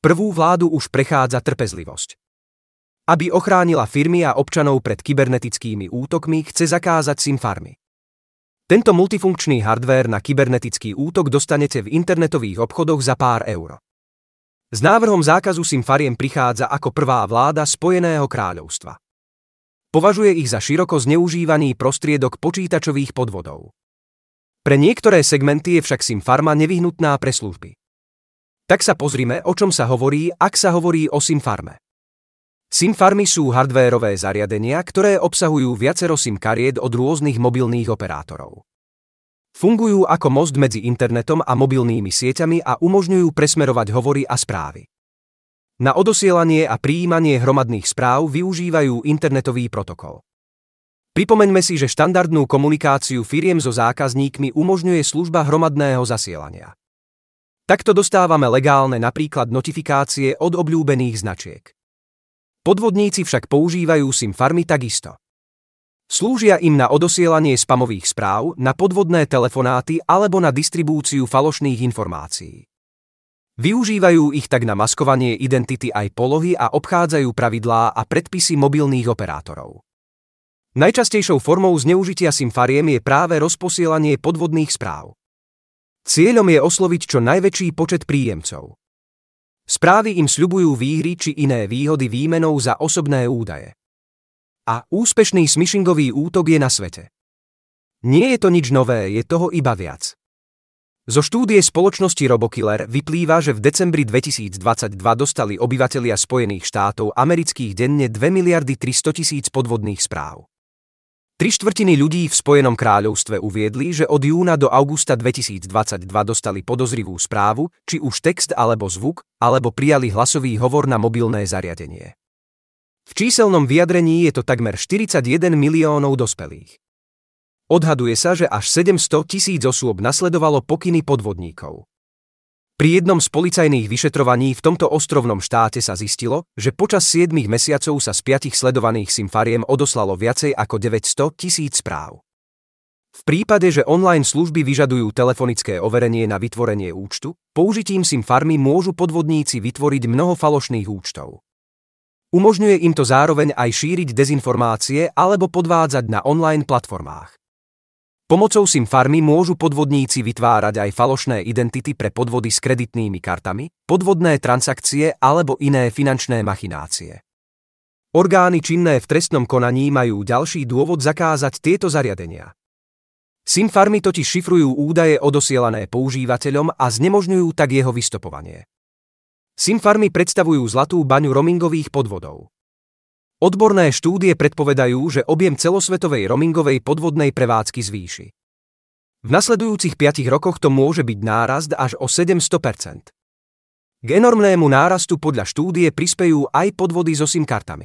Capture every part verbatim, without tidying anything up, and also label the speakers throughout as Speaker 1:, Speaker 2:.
Speaker 1: Prvú vládu už prechádza trpezlivosť. Aby ochránila firmy a občanov pred kybernetickými útokmi, chce zakázať SIM-farmy. Tento multifunkčný hardvér na kybernetický útok dostanete v internetových obchodoch za pár eur. S návrhom zákazu SIM-fariem prichádza ako prvá vláda Spojeného kráľovstva. Považuje ich za široko zneužívaný prostriedok počítačových podvodov. Pre niektoré segmenty je však SIM-farma nevyhnutná pre služby. Tak sa pozrime, o čom sa hovorí, ak sa hovorí o SIM-farme. SIM-farmy sú hardvérové zariadenia, ktoré obsahujú viacero SIM-kariet od rôznych mobilných operátorov. Fungujú ako most medzi internetom a mobilnými sieťami a umožňujú presmerovať hovory a správy. Na odosielanie a prijímanie hromadných správ využívajú internetový protokol. Pripomeňme si, že štandardnú komunikáciu firiem so zákazníkmi umožňuje služba hromadného zasielania. Takto dostávame legálne napríklad notifikácie od obľúbených značiek. Podvodníci však používajú SIM-farmy takisto. Slúžia im na odosielanie spamových správ, na podvodné telefonáty alebo na distribúciu falošných informácií. Využívajú ich tak na maskovanie identity aj polohy a obchádzajú pravidlá a predpisy mobilných operátorov. Najčastejšou formou zneužitia SIM-fariem je práve rozposielanie podvodných správ. Cieľom je osloviť čo najväčší počet príjemcov. Správy im sľubujú výhry či iné výhody výmenou za osobné údaje. A úspešný smishingový útok je na svete. Nie je to nič nové, je toho iba viac. Zo štúdie spoločnosti RoboKiller vyplýva, že v decembri dvetisícdvadsaťdva dostali obyvatelia Spojených štátov amerických denne dve miliardy tristotisíc podvodných správ. Tri štvrtiny ľudí v Spojenom kráľovstve uviedli, že od júna do augusta dvetisícdvadsaťdva dostali podozrivú správu, či už text alebo zvuk, alebo prijali hlasový hovor na mobilné zariadenie. V číselnom vyjadrení je to takmer štyridsaťjeden miliónov dospelých. Odhaduje sa, že až sedemsto tisíc osôb nasledovalo pokyny podvodníkov. Pri jednom z policajných vyšetrovaní v tomto ostrovnom štáte sa zistilo, že počas siedmich mesiacov sa z piatich sledovaných SIM-fariem odoslalo viacej ako deväťsto tisíc správ. V prípade, že online služby vyžadujú telefonické overenie na vytvorenie účtu, použitím SIM-farmy môžu podvodníci vytvoriť mnoho falošných účtov. Umožňuje im to zároveň aj šíriť dezinformácie alebo podvádzať na online platformách. Pomocou SIM-farmy môžu podvodníci vytvárať aj falošné identity pre podvody s kreditnými kartami, podvodné transakcie alebo iné finančné machinácie. Orgány činné v trestnom konaní majú ďalší dôvod zakázať tieto zariadenia. SIM-farmy totiž šifrujú údaje odosielané používateľom a znemožňujú tak jeho vystopovanie. SIM-farmy predstavujú zlatú baňu roamingových podvodov. Odborné štúdie predpovedajú, že objem celosvetovej roamingovej podvodnej prevádzky zvýši. V nasledujúcich piatich rokoch to môže byť nárast až o sedemsto percent. K enormnému nárastu podľa štúdie prispejú aj podvody so SIM-kartami.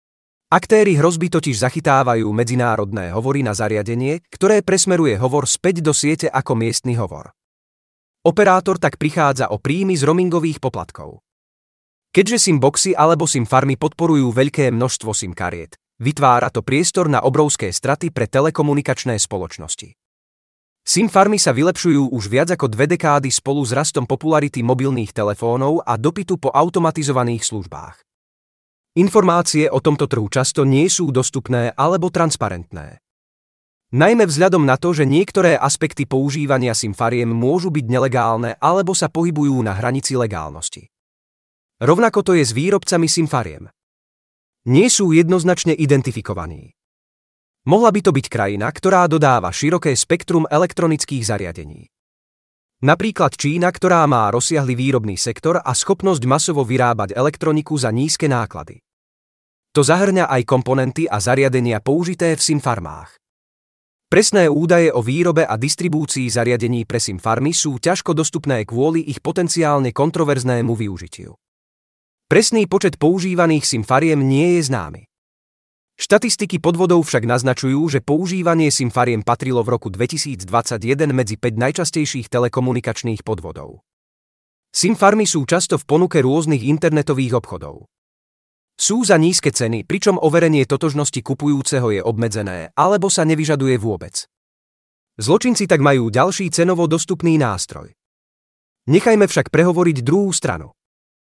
Speaker 1: Aktéri hrozby totiž zachytávajú medzinárodné hovory na zariadenie, ktoré presmeruje hovor späť do siete ako miestny hovor. Operátor tak prichádza o príjmy z roamingových poplatkov. Keďže SIM-boxy alebo SIM-farmy podporujú veľké množstvo SIM-kariet, vytvára to priestor na obrovské straty pre telekomunikačné spoločnosti. SIM-farmy sa vylepšujú už viac ako dve dekády spolu s rastom popularity mobilných telefónov a dopytu po automatizovaných službách. Informácie o tomto trhu často nie sú dostupné alebo transparentné. Najmä vzhľadom na to, že niektoré aspekty používania SIM-fariem môžu byť nelegálne alebo sa pohybujú na hranici legálnosti. Rovnako to je s výrobcami SIM-fariem. Nie sú jednoznačne identifikovaní. Mohla by to byť krajina, ktorá dodáva široké spektrum elektronických zariadení. Napríklad Čína, ktorá má rozsiahly výrobný sektor a schopnosť masovo vyrábať elektroniku za nízke náklady. To zahŕňa aj komponenty a zariadenia použité v SIM-farmách. Presné údaje o výrobe a distribúcii zariadení pre SIM-farmy sú ťažko dostupné kvôli ich potenciálne kontroverznému využitiu. Presný počet používaných SIM-fariem nie je známy. Štatistiky podvodov však naznačujú, že používanie SIM-fariem patrilo v roku dvetisícdvadsaťjeden medzi päť najčastejších telekomunikačných podvodov. SIM-farmy sú často v ponuke rôznych internetových obchodov. Sú za nízke ceny, pričom overenie totožnosti kupujúceho je obmedzené alebo sa nevyžaduje vôbec. Zločinci tak majú ďalší cenovo dostupný nástroj. Nechajme však prehovoriť druhú stranu.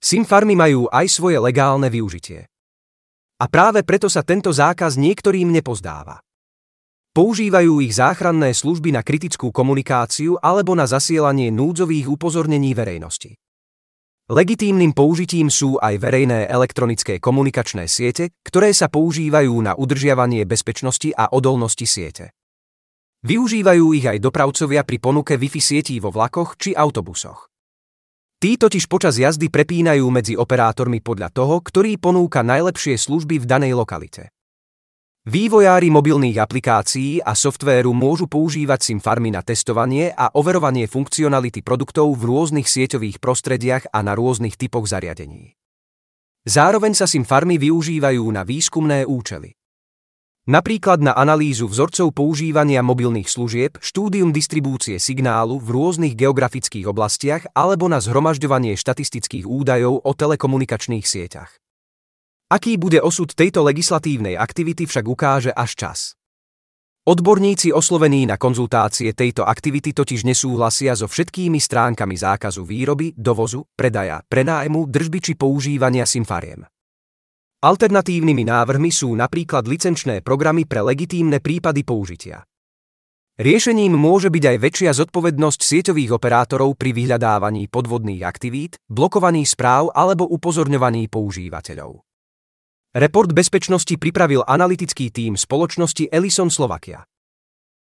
Speaker 1: SIM farmy majú aj svoje legálne využitie. A práve preto sa tento zákaz niektorým nepozdáva. Používajú ich záchranné služby na kritickú komunikáciu alebo na zasielanie núdzových upozornení verejnosti. Legitímnym použitím sú aj verejné elektronické komunikačné siete, ktoré sa používajú na udržiavanie bezpečnosti a odolnosti siete. Využívajú ich aj dopravcovia pri ponuke Wi-Fi sietí vo vlakoch či autobusoch. Tí totiž počas jazdy prepínajú medzi operátormi podľa toho, ktorý ponúka najlepšie služby v danej lokalite. Vývojári mobilných aplikácií a softvéru môžu používať SIM farmy na testovanie a overovanie funkcionality produktov v rôznych sieťových prostrediach a na rôznych typoch zariadení. Zároveň sa SIM farmy využívajú na výskumné účely. Napríklad na analýzu vzorcov používania mobilných služieb, štúdium distribúcie signálu v rôznych geografických oblastiach alebo na zhromažďovanie štatistických údajov o telekomunikačných sieťach. Aký bude osud tejto legislatívnej aktivity, však ukáže až čas. Odborníci oslovení na konzultácie tejto aktivity totiž nesúhlasia so všetkými stránkami zákazu výroby, dovozu, predaja, prenájmu, držby či používania SIM fariem. Alternatívnymi návrhmi sú napríklad licenčné programy pre legitímne prípady použitia. Riešením môže byť aj väčšia zodpovednosť sieťových operátorov pri vyhľadávaní podvodných aktivít, blokovaní správ alebo upozorňovaní používateľov. Report bezpečnosti pripravil analytický tím spoločnosti Ellison Slovakia.